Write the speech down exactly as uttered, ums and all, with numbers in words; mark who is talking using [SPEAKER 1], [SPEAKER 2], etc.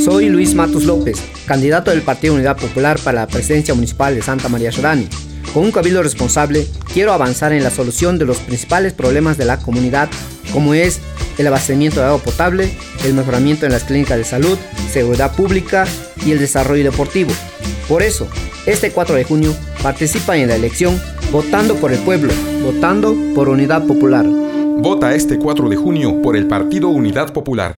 [SPEAKER 1] Soy Luis Matus López, candidato del Partido Unidad Popular para la presidencia municipal de Santa María Shodani. Con un cabildo responsable, quiero avanzar en la solución de los principales problemas de la comunidad, como es el abastecimiento de agua potable, el mejoramiento en las clínicas de salud, seguridad pública y el desarrollo deportivo. Por eso, este cuatro de junio, participa en la elección votando por el pueblo, votando por Unidad Popular.
[SPEAKER 2] Vota este cuatro de junio por el Partido Unidad Popular.